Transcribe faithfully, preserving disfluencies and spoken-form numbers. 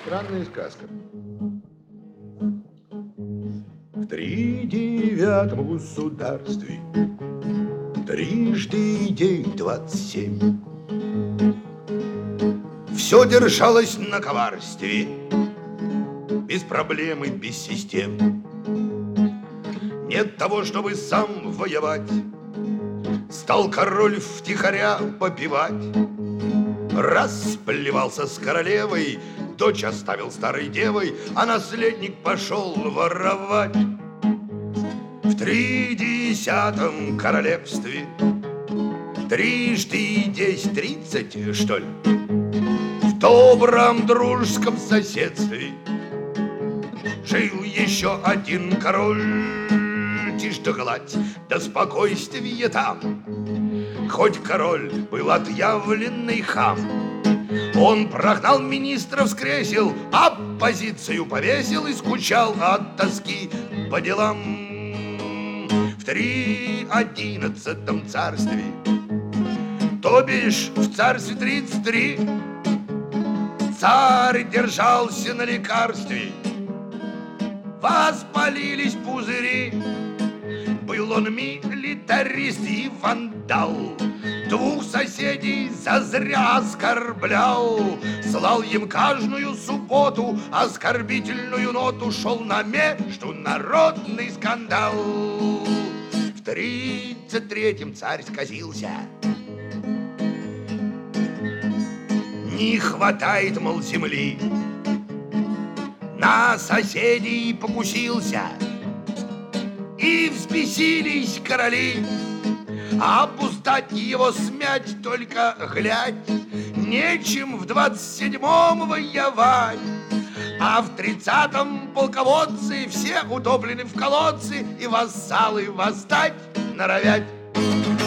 Странная сказка. В тридевятом государстве трижды день двадцать семь. Все держалось на коварстве, без проблем и без систем. Нет того, чтобы сам воевать, стал король втихаря попивать. Расплевался с королевой, дочь оставил старой девой, а наследник пошел воровать. В тридесятом королевстве трижды десять тридцать, что ли, в добром дружеском соседстве жил еще один король. Тишь да гладь, да спокойствие там. Хоть король был отъявленный хам, он прогнал министров с кресел, оппозицию повесил и скучал от тоски по делам. В тридцатом царстве, то бишь в царстве тридцать три, царь держался на лекарстве, воспалились пузыри. Был он милитарист и вандал, двух соседей зазря оскорблял, слал им каждую субботу оскорбительную ноту, шел на международный скандал. В тридцать третьем царь сказился, не хватает, мол, земли, на соседей покусился. И взбесились короли, а опустать его смять только глядь, нечем в двадцать седьмом воевать. А в тридцатом полководцы все утоплены в колодцы, и вассалы восстать норовят.